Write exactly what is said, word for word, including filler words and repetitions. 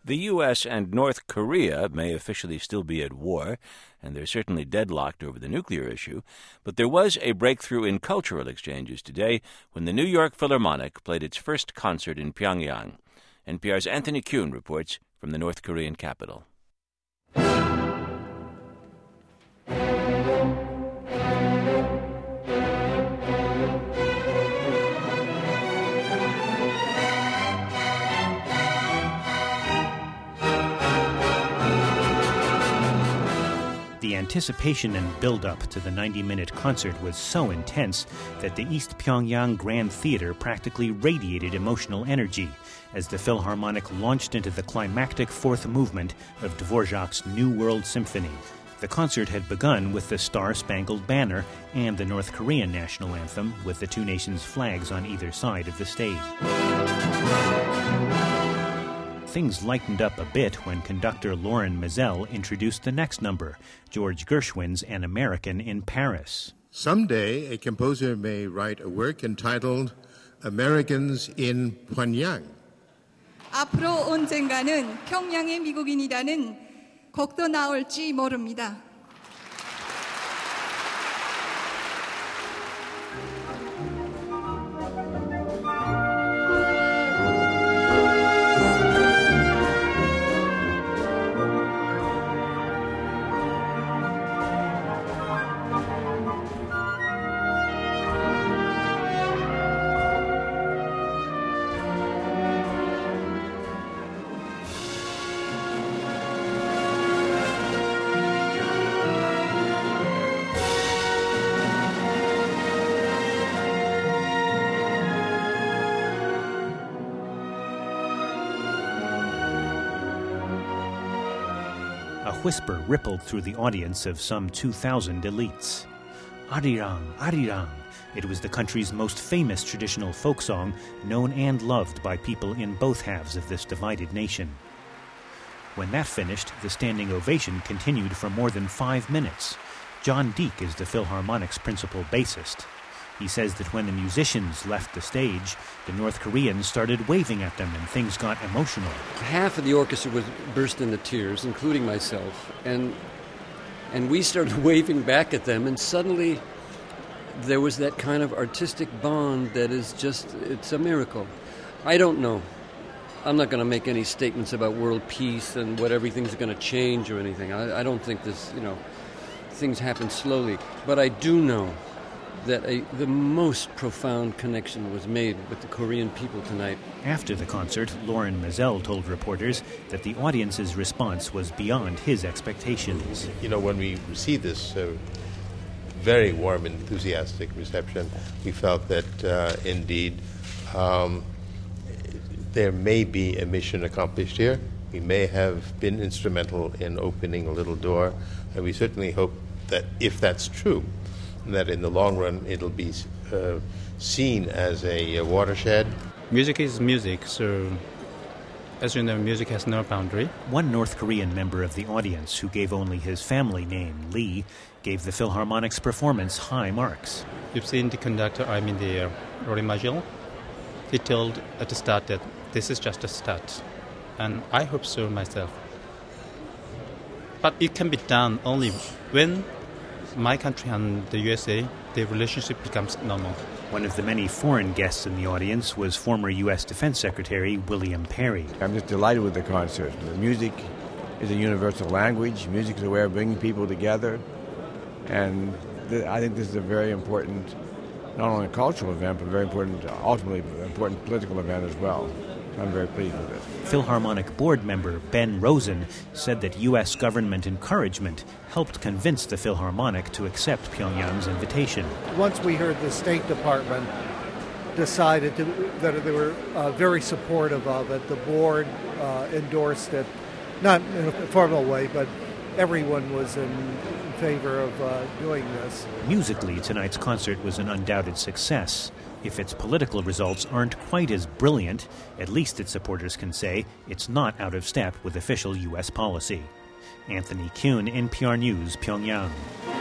The U S and North Korea may officially still be at war, and they're certainly deadlocked over the nuclear issue, but there was a breakthrough in cultural exchanges today when the New York Philharmonic played its first concert in Pyongyang. N P R's Anthony Kuhn reports from the North Korean capital. The anticipation and build-up to the ninety-minute concert was so intense that the East Pyongyang Grand Theater practically radiated emotional energy as the Philharmonic launched into the climactic fourth movement of Dvorak's New World Symphony. The concert had begun with the Star-Spangled Banner and the North Korean national anthem, with the two nations' flags on either side of the stage. Things lightened up a bit when conductor Loren Maazel introduced the next number, George Gershwin's An American in Paris. Someday, a composer may write a work entitled Americans in Pyongyang. 앞으로 언젠가는 평양의 미국인이라는 곡도 나올지 모릅니다. A whisper rippled through the audience of some two thousand elites. Arirang, Arirang. It was the country's most famous traditional folk song, known and loved by people in both halves of this divided nation. When that finished, the standing ovation continued for more than five minutes. John Deek is the Philharmonic's principal bassist. He says that when the musicians left the stage, the North Koreans started waving at them and things got emotional. Half of the orchestra was burst into tears, including myself, and and we started waving back at them, and suddenly there was that kind of artistic bond that is just, it's a miracle. I don't know. I'm not going to make any statements about world peace and what everything's going to change or anything. I, I don't think this, you know, things happen slowly. But I do know that a, the most profound connection was made with the Korean people tonight. After the concert, Loren Maazel told reporters that the audience's response was beyond his expectations. You know, when we received this uh, very warm, enthusiastic reception, we felt that uh, indeed um, there may be a mission accomplished here. We may have been instrumental in opening a little door, and we certainly hope that if that's true, that in the long run it'll be uh, seen as a, a watershed. Music is music, so as you know, music has no boundary. One North Korean member of the audience, who gave only his family name, Lee, gave the Philharmonic's performance high marks. You've seen the conductor, I mean the uh, Loren Maazel. He told at the start that this is just a start, and I hope so myself. But it can be done only when my country and the U S A, the relationship becomes normal. One of the many foreign guests in the audience was former U S Defense Secretary William Perry. I'm just delighted with the concert. The music is a universal language. Music is a way of bringing people together. And th- I think this is a very important, not only a cultural event, but very important, ultimately important political event as well. I'm very pleased with it. Philharmonic board member Ben Rosen said that U S government encouragement helped convince the Philharmonic to accept Pyongyang's invitation. Once we heard the State Department decided to, that they were uh, very supportive of it, the board uh, endorsed it, not in a formal way, but everyone was in favor of uh, doing this. Musically, tonight's concert was an undoubted success. If its political results aren't quite as brilliant, at least its supporters can say it's not out of step with official U S policy. Anthony Kuhn, N P R News, Pyongyang.